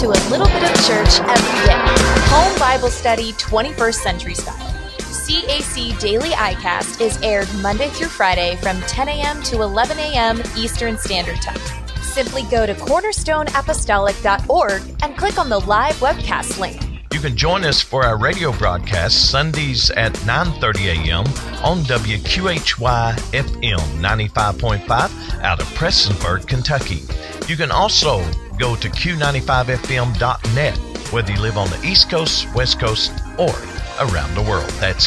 to a little bit of church every day. Home Bible Study 21st Century Style. CAC Daily iCast is aired Monday through Friday from 10 a.m. to 11 a.m. Eastern Standard Time. Simply go to cornerstoneapostolic.org and click on the live webcast link. You can join us for our radio broadcast Sundays at 9:30 a.m. on WQHY FM 95.5 out of Prestonsburg, Kentucky. You can also go to Q95FM.net, whether you live on the East Coast, West Coast, or around the world. That's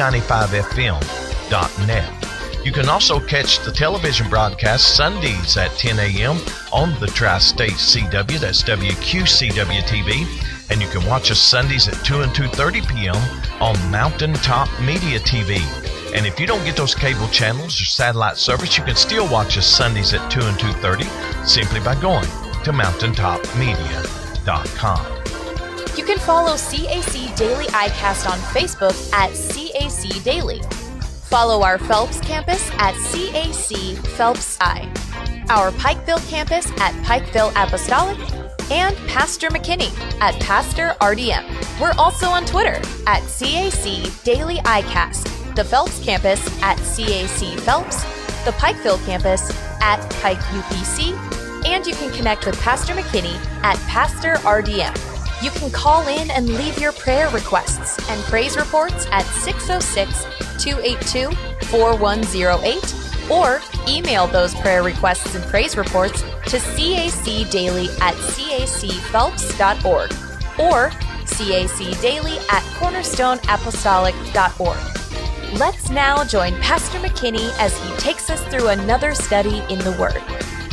Q95FM.net. You can also catch the television broadcast Sundays at 10 a.m. on the Tri-State CW, that's WQCW TV. And you can watch us Sundays at 2 and 2:30 p.m. on Mountaintop Media TV. And if you don't get those cable channels or satellite service, you can still watch us Sundays at 2 and 2:30 simply by going to mountaintopmedia.com. You can follow CAC Daily iCast on Facebook at CAC Daily. Follow our Phelps campus at CAC Phelps I, our Pikeville campus at Pikeville Apostolic, and Pastor McKinney at Pastor RDM. We're also on Twitter at CAC Daily iCast, the Phelps campus at CAC Phelps, the Pikeville campus at Pike UPC, and you can connect with Pastor McKinney at Pastor RDM. You can call in and leave your prayer requests and praise reports at 606-282-4108 or email those prayer requests and praise reports to cacdaily@cacphelps.org or cacdaily@cornerstoneapostolic.org. Let's now join Pastor McKinney as he takes us through another study in the Word.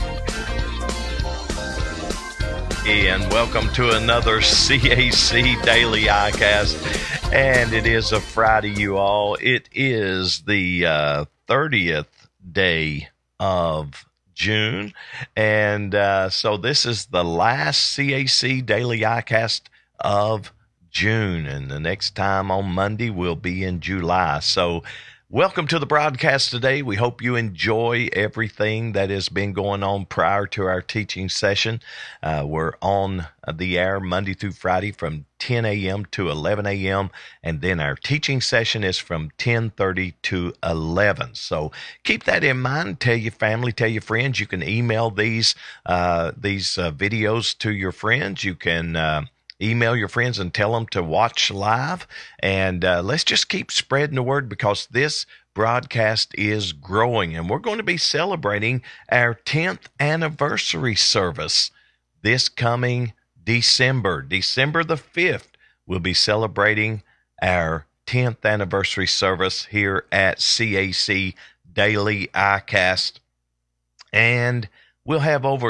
And welcome to another CAC Daily iCast. And it is a Friday, you all. It is the 30th day of June. And so this is the last CAC Daily iCast of June. And the next time on Monday will be in July. So welcome to the broadcast today. We hope you enjoy everything that has been going on prior to our teaching session. We're on the air Monday through Friday from 10 a.m. to 11 a.m. And then our teaching session is from 10:30 to 11. So keep that in mind. Tell your family, tell your friends. You can email these videos to your friends. You can email your friends and tell them to watch live. And let's just keep spreading the word because this broadcast is growing. And we're going to be celebrating our 10th anniversary service this coming December. December the 5th, we'll be celebrating our 10th anniversary service here at CAC Daily iCast. And we'll have over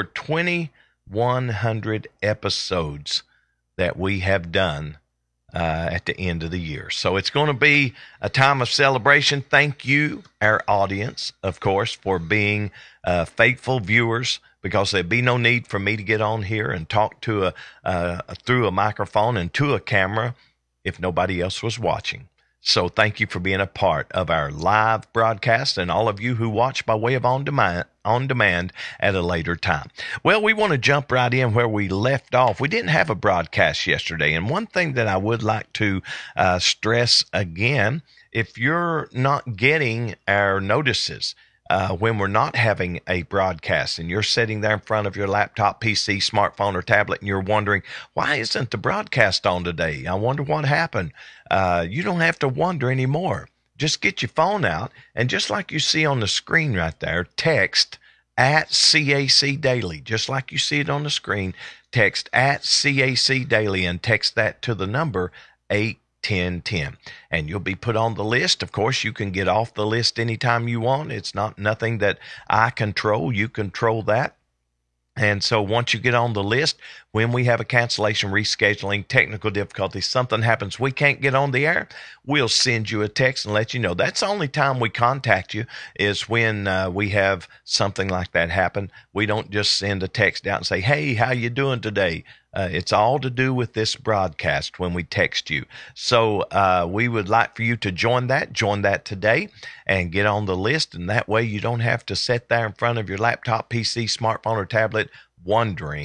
2,100 episodes that we have done at the end of the year. So it's going to be a time of celebration. Thank you, our audience, of course, for being faithful viewers, because there'd be no need for me to get on here and talk to through a microphone and to a camera if nobody else was watching. So thank you for being a part of our live broadcast and all of you who watch by way of on demand at a later time. Well, we want to jump right in where we left off. We didn't have a broadcast yesterday. And one thing that I would like to stress again, if you're not getting our notices when we're not having a broadcast and you're sitting there in front of your laptop, PC, smartphone, or tablet, and you're wondering, why isn't the broadcast on today? I wonder what happened. You don't have to wonder anymore. Just get your phone out, and just like you see on the screen right there, text at CAC Daily. Just like you see it on the screen, text at CAC Daily and text that to the number 81010. And you'll be put on the list. Of course, you can get off the list anytime you want. It's nothing that I control. You control that. And so once you get on the list, when we have a cancellation, rescheduling, technical difficulties, something happens, we can't get on the air, we'll send you a text and let you know. That's the only time we contact you is when we have something like that happen. We don't just send a text out and say, hey, how you doing today? It's all to do with this broadcast when we text you. So we would like for you to join that today and get on the list. And that way you don't have to sit there in front of your laptop, PC, smartphone, or tablet wondering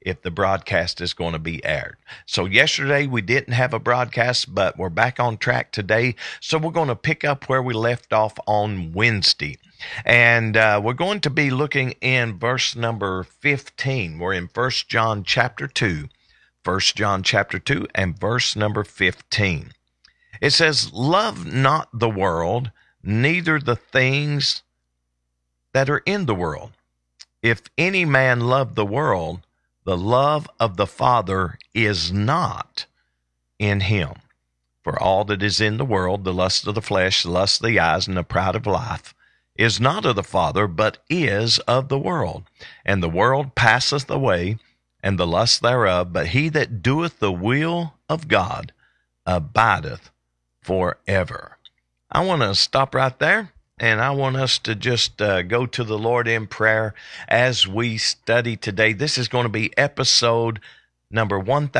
if the broadcast is going to be aired. So yesterday we didn't have a broadcast, but we're back on track today. So we're going to pick up where we left off on Wednesday. And we're going to be looking in verse number 15. We're in 1 John chapter 2. 1 John chapter 2 and verse number 15. It says, "Love not the world, neither the things that are in the world. If any man love the world, the love of the Father is not in him. For all that is in the world, the lust of the flesh, the lust of the eyes, and the pride of life, is not of the Father, but is of the world. And the world passeth away, and the lust thereof, but he that doeth the will of God abideth forever." I want to stop right there. And I want us to just go to the Lord in prayer as we study today. This is going to be episode number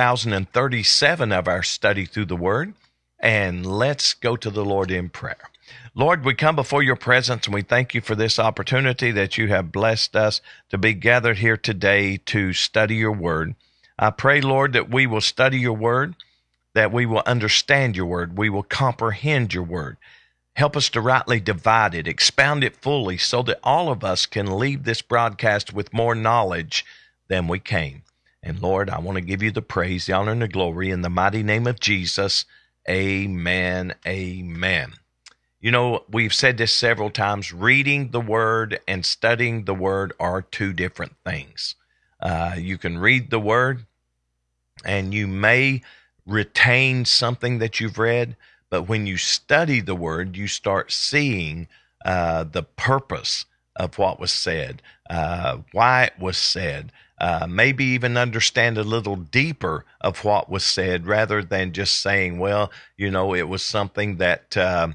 1037 of our study through the Word. And let's go to the Lord in prayer. Lord, we come before your presence and we thank you for this opportunity that you have blessed us to be gathered here today to study your Word. I pray, Lord, that we will study your Word, that we will understand your Word, we will comprehend your Word. Help us to rightly divide it, expound it fully, so that all of us can leave this broadcast with more knowledge than we came. And Lord, I want to give you the praise, the honor, and the glory in the mighty name of Jesus. Amen, amen. You know, we've said this several times. Reading the Word and studying the Word are two different things. You can read the Word, and you may retain something that you've read, but when you study the Word, you start seeing the purpose of what was said, why it was said, maybe even understand a little deeper of what was said rather than just saying, well, you know, it was something that,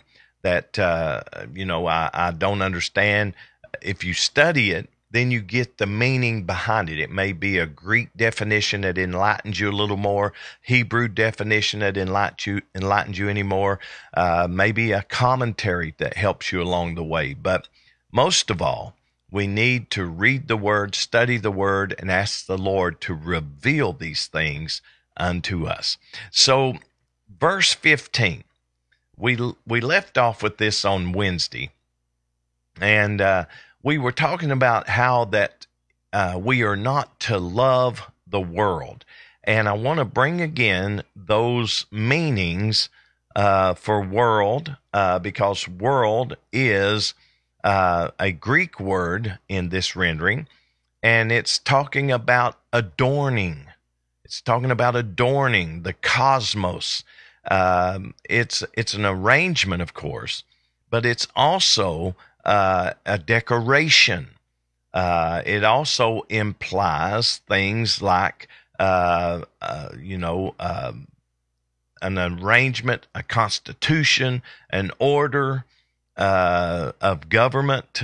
I don't understand. If you study it, then you get the meaning behind it. It may be a Greek definition that enlightens you a little more, Hebrew definition that enlightens you anymore, maybe a commentary that helps you along the way. But most of all, we need to read the Word, study the Word, and ask the Lord to reveal these things unto us. So, verse 15, we left off with this on Wednesday, and we were talking about how that we are not to love the world. And I want to bring again those meanings for world, because world is a Greek word in this rendering, and it's talking about adorning. It's talking about adorning the cosmos. It's an arrangement, of course, but it's also a decoration. It also implies things like, an arrangement, a constitution, an order of government.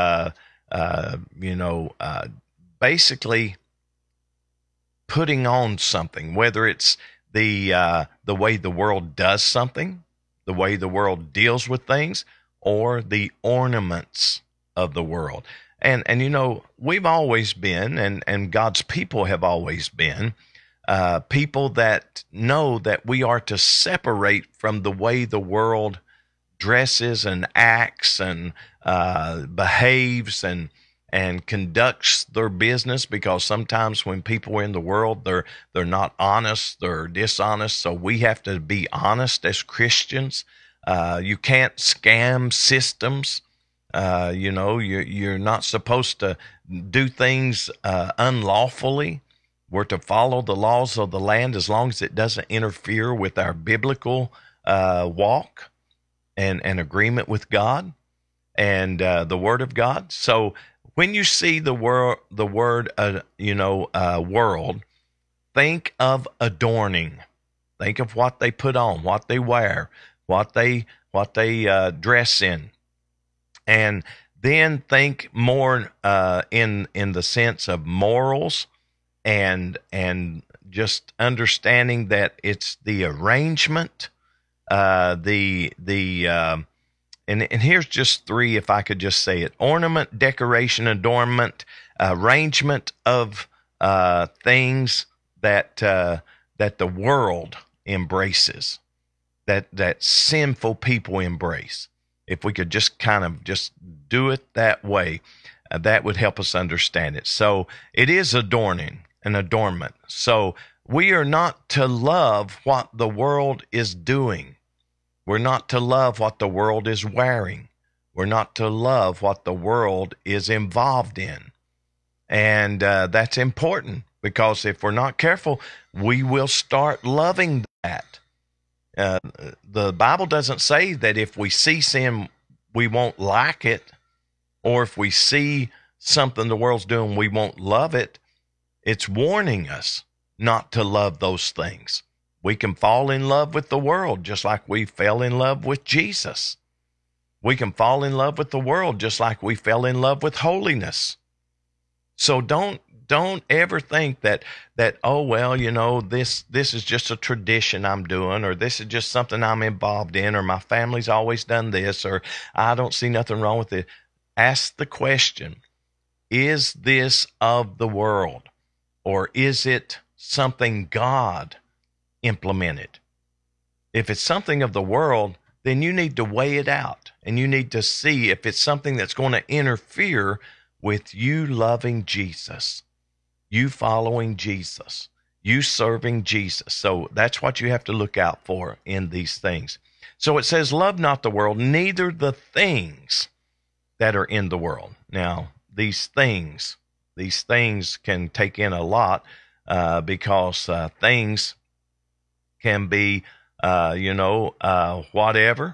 Basically putting on something, whether it's the way the world does something, the way the world deals with things, or the ornaments of the world. And we've always been, and God's people have always been, people that know that we are to separate from the way the world dresses and acts and behaves and conducts their business, because sometimes when people are in the world, they're not honest, they're dishonest. So we have to be honest as Christians. You can't scam systems. You're not supposed to do things unlawfully. We're to follow the laws of the land as long as it doesn't interfere with our biblical walk and agreement with God and the Word of God. So when you see the word world, think of adorning. Think of what they put on, what they wear, what they dress in, and then think more in the sense of morals and just understanding that it's the arrangement, and here's just three, if I could just say it: ornament, decoration, adornment, arrangement of things that that the world embraces, that sinful people embrace. If we could just kind of just do it that way, that would help us understand it. So it is adorning, an adornment. So we are not to love what the world is doing. We're not to love what the world is wearing. We're not to love what the world is involved in. And that's important, because if we're not careful, we will start loving that. The Bible doesn't say that if we see sin, we won't like it, or if we see something the world's doing, we won't love it. It's warning us not to love those things. We can fall in love with the world just like we fell in love with Jesus. We can fall in love with the world just like we fell in love with holiness. So don't ever think that oh, well, you know, this is just a tradition I'm doing, or this is just something I'm involved in, or my family's always done this, or I don't see nothing wrong with it. Ask the question, is this of the world, or is it something God implemented? If it's something of the world, then you need to weigh it out, and you need to see if it's something that's going to interfere with you loving Jesus, you following Jesus, you serving Jesus. So that's what you have to look out for in these things. So it says, love not the world, neither the things that are in the world. Now, these things can take in a lot, because things can be, whatever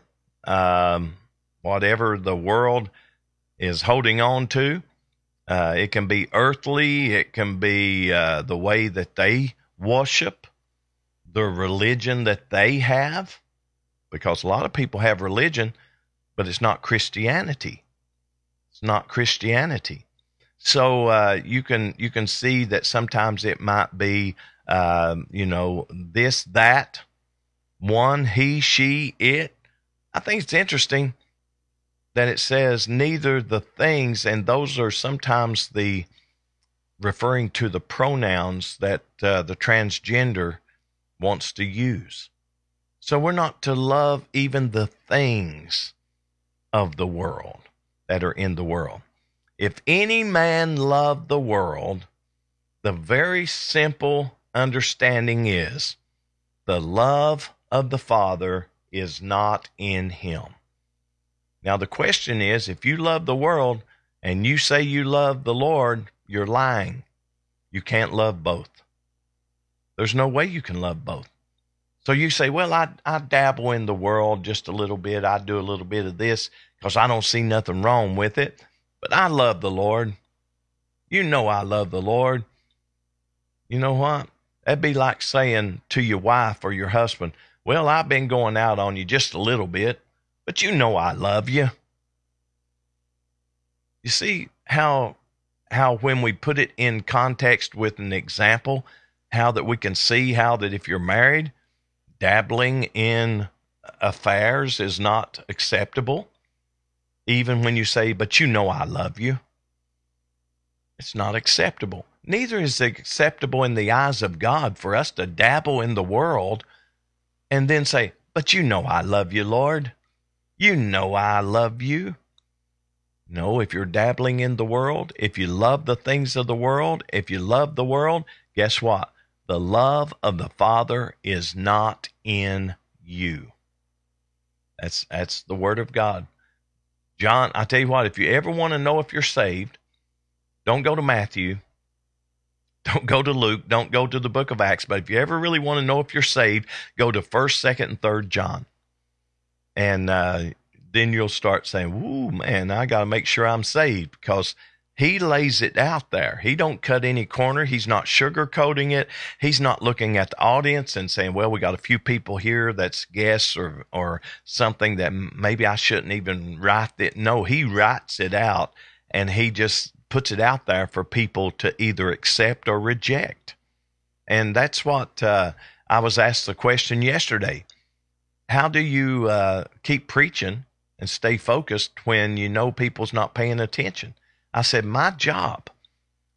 the world is holding on to. It can be earthly. It can be the way that they worship, the religion that they have, because a lot of people have religion, but it's not Christianity. It's not Christianity. So you can see that sometimes it might be, this, that, one, he, she, it. I think it's interesting that it says neither the things, and those are sometimes the referring to the pronouns that the transgender wants to use. So we're not to love even the things of the world that are in the world. If any man love the world, the very simple understanding is the love of the Father is not in him. Now, the question is, if you love the world and you say you love the Lord, you're lying. You can't love both. There's no way you can love both. So you say, well, I dabble in the world just a little bit. I do a little bit of this because I don't see nothing wrong with it. But I love the Lord. You know I love the Lord. You know what? That'd be like saying to your wife or your husband, well, I've been going out on you just a little bit, but you know I love you. You see how when we put it in context with an example, how that we can see how that if you're married, dabbling in affairs is not acceptable. Even when you say, but you know I love you, it's not acceptable. Neither is it acceptable in the eyes of God for us to dabble in the world and then say, but you know I love you, Lord. You know I love you. No, if you're dabbling in the world, if you love the things of the world, if you love the world, guess what? The love of the Father is not in you. That's the word of God. John, I tell you what, if you ever want to know if you're saved, don't go to Matthew. Don't go to Luke. Don't go to the book of Acts. But if you ever really want to know if you're saved, go to 1st, 2nd, and 3rd John. And then you'll start saying, ooh, man, I got to make sure I'm saved, because he lays it out there. He don't cut any corner. He's not sugarcoating it. He's not looking at the audience and saying, well, we got a few people here that's guests or something that maybe I shouldn't even write it. No, he writes it out, and he just puts it out there for people to either accept or reject. And that's what I was asked the question yesterday. How do you keep preaching and stay focused when you know people's not paying attention? I said, my job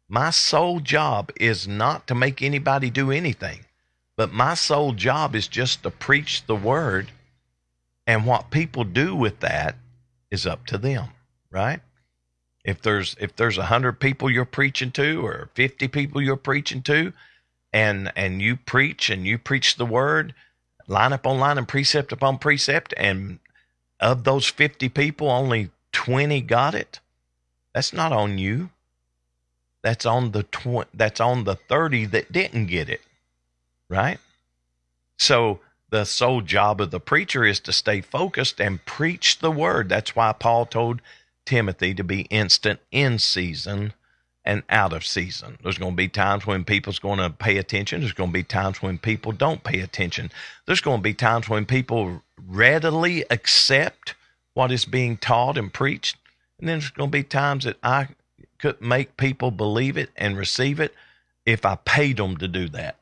My sole job is not to make anybody do anything, but my sole job is just to preach the word, and what people do with that is up to them, right? If there's 100 people you're preaching to, or 50 people you're preaching to, and you preach the word, line upon line and precept upon precept, and of those 50 people, only 20 got it, that's not on you. That's on the 30 that didn't get it, right? So the sole job of the preacher is to stay focused and preach the word. That's why Paul told Timothy to be instant in season and out of season. There's going to be times when people's going to pay attention. There's going to be times when people don't pay attention. There's going to be times when people readily accept what is being taught and preached. And then there's going to be times that I could make people believe it and receive it if I paid them to do that.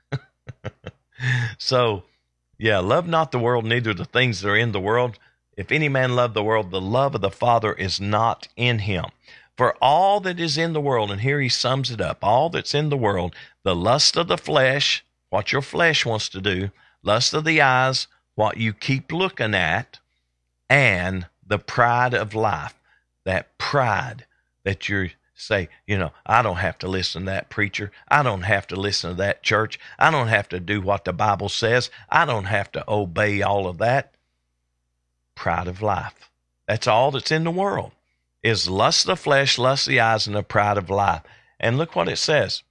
So, yeah, love not the world, neither the things that are in the world. If any man love the world, the love of the Father is not in him. For all that is in the world, and here he sums it up, all that's in the world, the lust of the flesh, what your flesh wants to do, lust of the eyes, what you keep looking at, and the pride of life, that pride that you say, I don't have to listen to that preacher. I don't have to listen to that church. I don't have to do what the Bible says. I don't have to obey all of that. Pride of life. That's all that's in the world, is lust of the flesh, lust of the eyes, and the pride of life. And look what it says.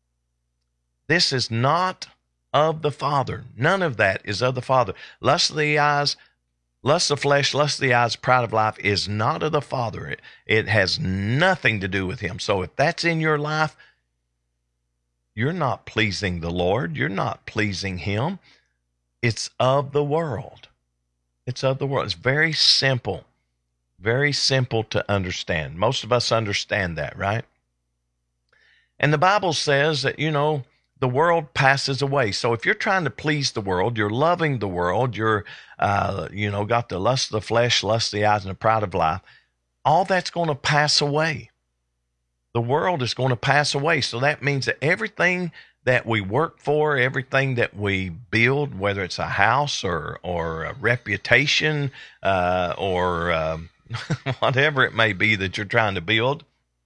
This is not of the Father. None of that is of the Father. Lust of the eyes, lust of the flesh, lust of the eyes, pride of life is not of the Father. It has nothing to do with him. So if that's in your life, you're not pleasing the Lord. You're not pleasing him. It's of the world. It's of the world. It's very simple to understand. Most of us understand that, right? And the Bible says that, the world passes away. So if you're trying to please the world, you're loving the world, you're, got the lust of the flesh, lust of the eyes, and the pride of life, all that's going to pass away. The world is going to pass away. So that means that everything that we work for, everything that we build, whether it's a house or a reputation or whatever it may be that you're trying to build,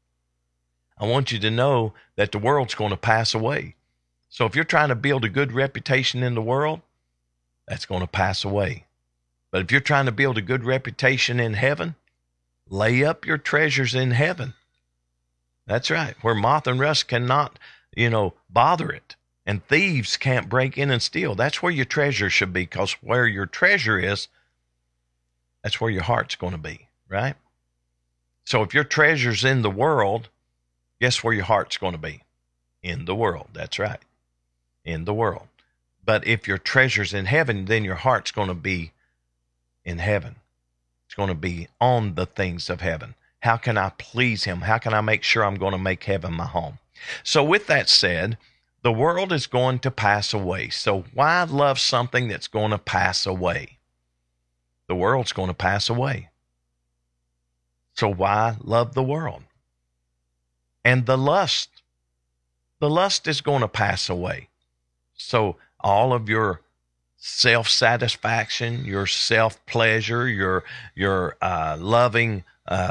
I want you to know that the world's going to pass away. So if you're trying to build a good reputation in the world, that's going to pass away. But if you're trying to build a good reputation in heaven, lay up your treasures in heaven. That's right, where moth and rust cannot, bother it, and thieves can't break in and steal. That's where your treasure should be, because where your treasure is, that's where your heart's going to be, right? So if your treasure's in the world, guess where your heart's going to be? In the world. That's right, in the world. But if your treasure's in heaven, then your heart's going to be in heaven. It's going to be on the things of heaven. How can I please him? How can I make sure I'm going to make heaven my home? So with that said, the world is going to pass away. So why love something that's going to pass away? The world's going to pass away. So why love the world? And the lust is going to pass away. So all of your self-satisfaction, your self-pleasure, your loving,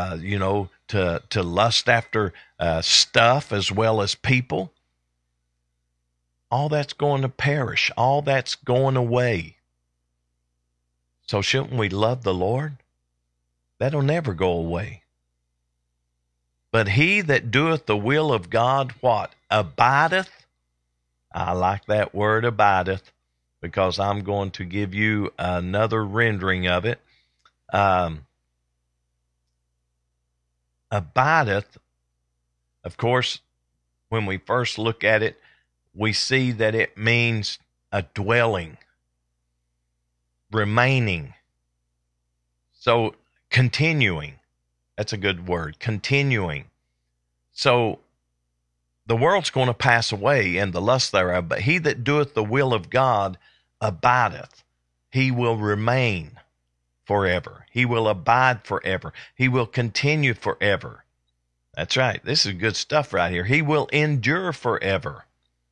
to lust after stuff as well as people, all that's going to perish. All that's going away. So shouldn't we love the Lord? That'll never go away. But he that doeth the will of God, what? Abideth. I like that word, abideth, because I'm going to give you another rendering of it. Abideth, of course, when we first look at it, we see that it means a dwelling, remaining. So continuing, that's a good word, continuing. So the world's going to pass away and the lust thereof, but he that doeth the will of God abideth. He will remain forever. He will abide forever. He will continue forever. That's right. This is good stuff right here. He will endure forever.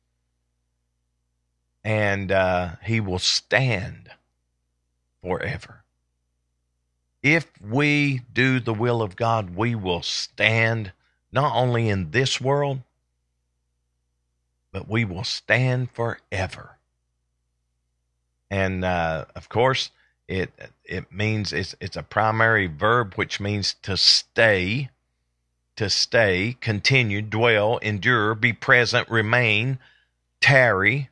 And he will stand forever. If we do the will of God, we will stand not only in this world, but we will stand forever. And of course, it means it's a primary verb, which means to stay, continue, dwell, endure, be present, remain, tarry.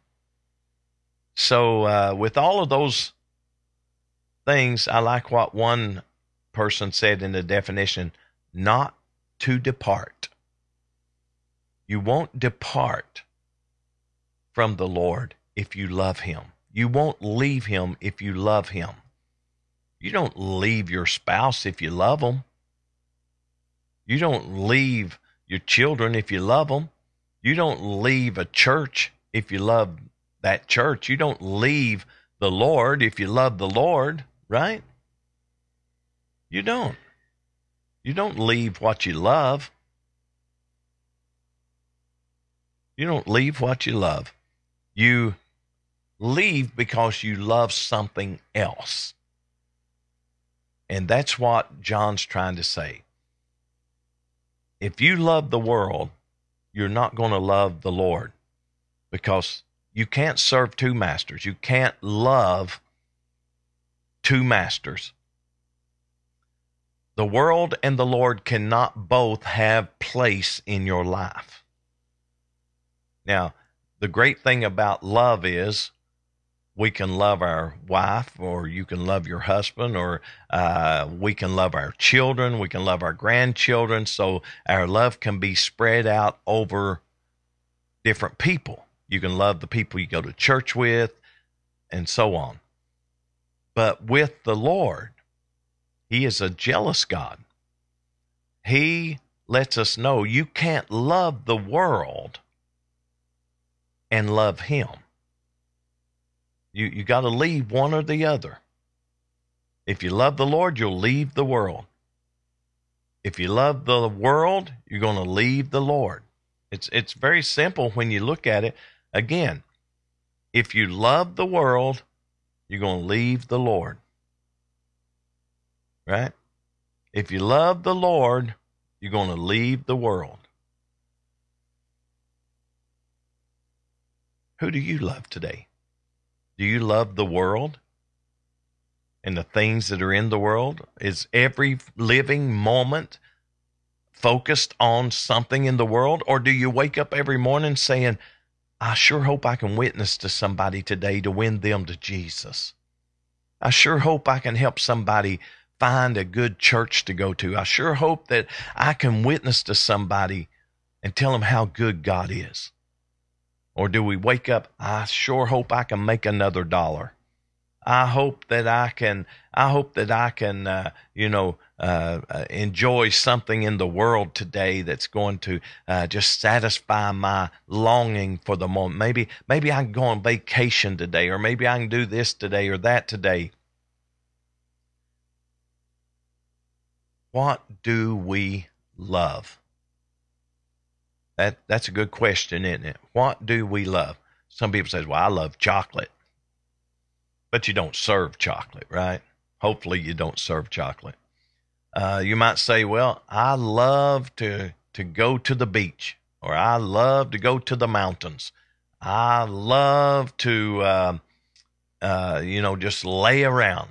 So with all of those things, I like what one person said in the definition: not to depart. You won't depart from the Lord if you love him. You won't leave him if you love him. You don't leave your spouse if you love them. You don't leave your children if you love them. You don't leave a church if you love that church. You don't leave the Lord if you love the Lord, right? You don't. You don't leave what you love. You don't leave what you love. You leave because you love something else. And that's what John's trying to say. If you love the world, you're not going to love the Lord, because you can't serve two masters. You can't love two masters. The world and the Lord cannot both have place in your life. Now, the great thing about love is we can love our wife, or you can love your husband, or we can love our children, we can love our grandchildren. So our love can be spread out over different people. You can love the people you go to church with, and so on. But with the Lord, he is a jealous God. He lets us know you can't love the world and love him. You got to leave one or the other. If you love the Lord, you'll leave the world. If you love the world, you're going to leave the Lord. It's very simple when you look at it. Again, if you love the world, you're going to leave the Lord. Right? If you love the Lord, you're going to leave the world. Who do you love today? Do you love the world and the things that are in the world? Is every living moment focused on something in the world? Or do you wake up every morning saying, I sure hope I can witness to somebody today to win them to Jesus. I sure hope I can help somebody find a good church to go to. I sure hope that I can witness to somebody and tell them how good God is. Or do we wake up, I sure hope I can make another dollar. I hope that I can enjoy something in the world today that's going to just satisfy my longing for the moment. Maybe I can go on vacation today, or maybe I can do this today or that today. What do we love? That's a good question, isn't it? What do we love? Some people say, well, I love chocolate. But you don't serve chocolate, right? Hopefully you don't serve chocolate. You might say, well, I love to go to the beach, or I love to go to the mountains. I love to, just lay around.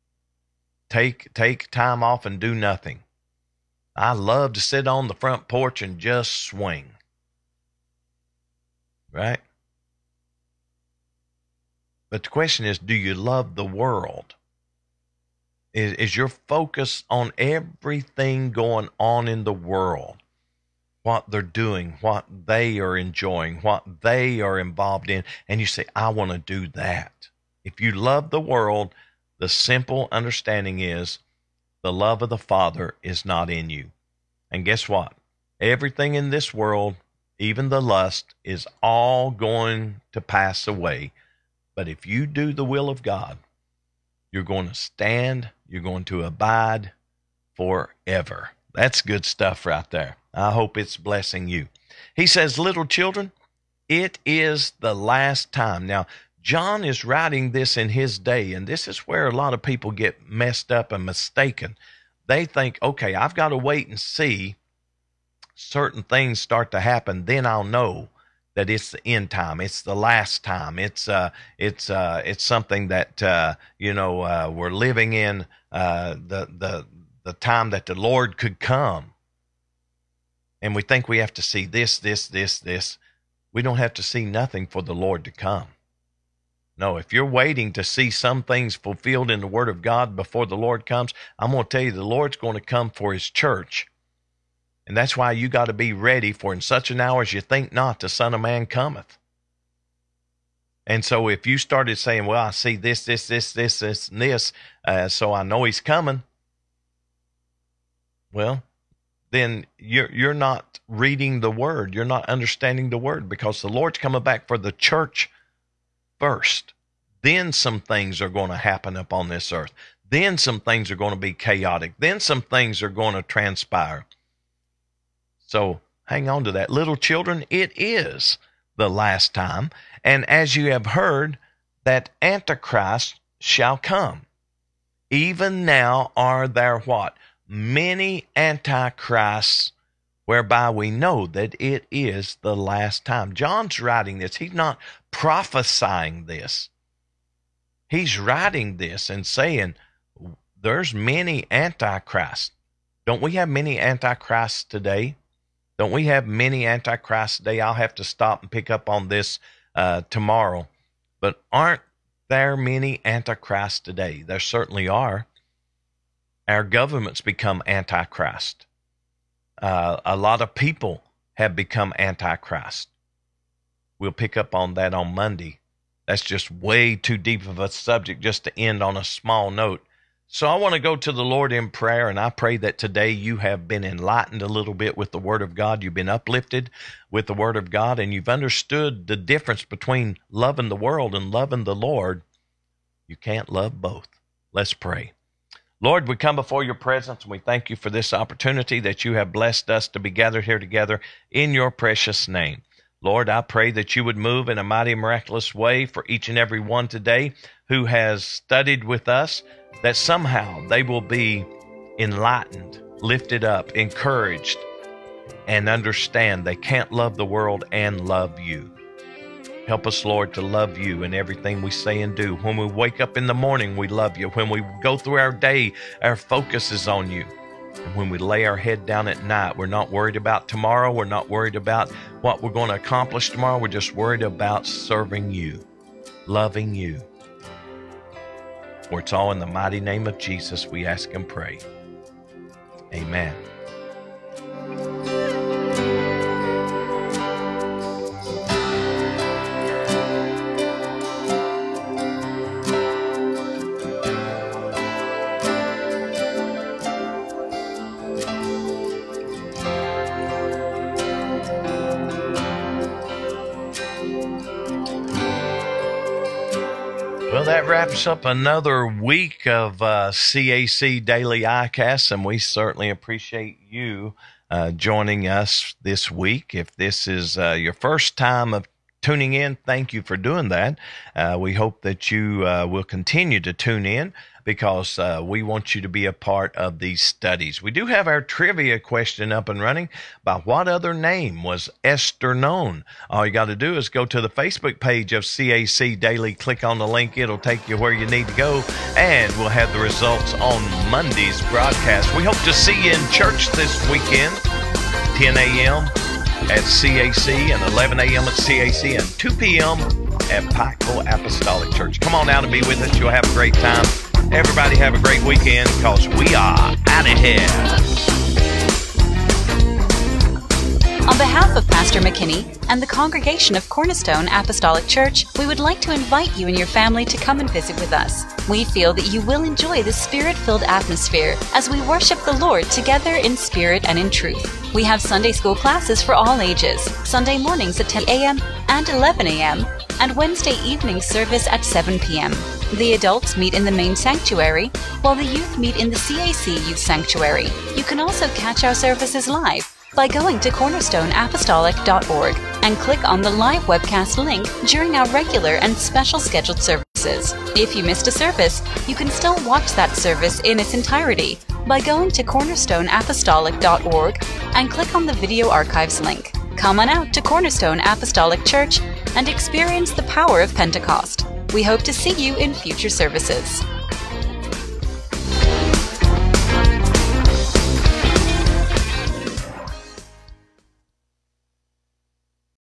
Take time off and do nothing. I love to sit on the front porch and just swing. Right? But the question is, do you love the world? Is your focus on everything going on in the world? What they're doing, what they are enjoying, what they are involved in, and you say, I want to do that. If you love the world, the simple understanding is the love of the Father is not in you. And guess what? Everything in this world, even the lust, is all going to pass away. But if you do the will of God, you're going to stand, you're going to abide forever. That's good stuff right there. I hope it's blessing you. He says, little children, it is the last time. Now, John is writing this in his day, and this is where a lot of people get messed up and mistaken. They think, okay, I've got to wait and see certain things start to happen, then I'll know that it's the end time. It's the last time. It's something that we're living in the time that the Lord could come. And we think we have to see this. We don't have to see nothing for the Lord to come. No, if you're waiting to see some things fulfilled in the Word of God before the Lord comes, I'm going to tell you the Lord's going to come for His church. And that's why you got to be ready, for in such an hour as you think not, the Son of Man cometh. And so if you started saying, well, I see this, and this, so I know He's coming, well, then you're not reading the Word. You're not understanding the Word, because the Lord's coming back for the church first. Then some things are going to happen upon this earth. Then some things are going to be chaotic. Then some things are going to transpire. So hang on to that. Little children, it is the last time. And as you have heard, that Antichrist shall come. Even now are there what? Many antichrists, whereby we know that it is the last time. John's writing this. He's not prophesying this. He's writing this and saying, there's many antichrists. Don't we have many antichrists today? Don't we have many antichrists today? I'll have to stop and pick up on this tomorrow. But aren't there many antichrists today? There certainly are. Our government's become antichrist. A lot of people have become antichrist. We'll pick up on that on Monday. That's just way too deep of a subject just to end on a small note. So I want to go to the Lord in prayer, and I pray that today you have been enlightened a little bit with the Word of God. You've been uplifted with the Word of God, and you've understood the difference between loving the world and loving the Lord. You can't love both. Let's pray. Lord, we come before your presence, and we thank you for this opportunity that you have blessed us to be gathered here together in your precious name. Lord, I pray that you would move in a mighty, miraculous way for each and every one today who has studied with us, that somehow they will be enlightened, lifted up, encouraged, and understand they can't love the world and love you. Help us, Lord, to love you in everything we say and do. When we wake up in the morning, we love you. When we go through our day, our focus is on you. And when we lay our head down at night, we're not worried about tomorrow. We're not worried about what we're going to accomplish tomorrow. We're just worried about serving you, loving you. For it's all in the mighty name of Jesus we ask and pray. Amen. Well, that wraps up another week of CAC Daily iCast, and we certainly appreciate you joining us this week. If this is your first time of tuning in, thank you for doing that. We hope that you will continue to tune in, because we want you to be a part of these studies. We do have our trivia question up and running. By what other name was Esther known? All you got to do is go to the Facebook page of CAC Daily, click on the link. It'll take you where you need to go, and we'll have the results on Monday's broadcast. We hope to see you in church this weekend, 10 a.m. at CAC and 11 a.m. at CAC and 2 p.m. at Pikeville Apostolic Church. Come on out and be with us. You'll have a great time. Everybody have a great weekend, because we are out of here. On behalf of Pastor McKinney and the congregation of Cornerstone Apostolic Church, we would like to invite you and your family to come and visit with us. We feel that you will enjoy the Spirit-filled atmosphere as we worship the Lord together in spirit and in truth. We have Sunday school classes for all ages, Sunday mornings at 10 a.m. and 11 a.m., and Wednesday evening service at 7 p.m. The adults meet in the main sanctuary, while the youth meet in the CAC Youth Sanctuary. You can also catch our services live by going to cornerstoneapostolic.org and click on the live webcast link during our regular and special scheduled services. If you missed a service, you can still watch that service in its entirety by going to cornerstoneapostolic.org and click on the video archives link. Come on out to Cornerstone Apostolic Church and experience the power of Pentecost. We hope to see you in future services.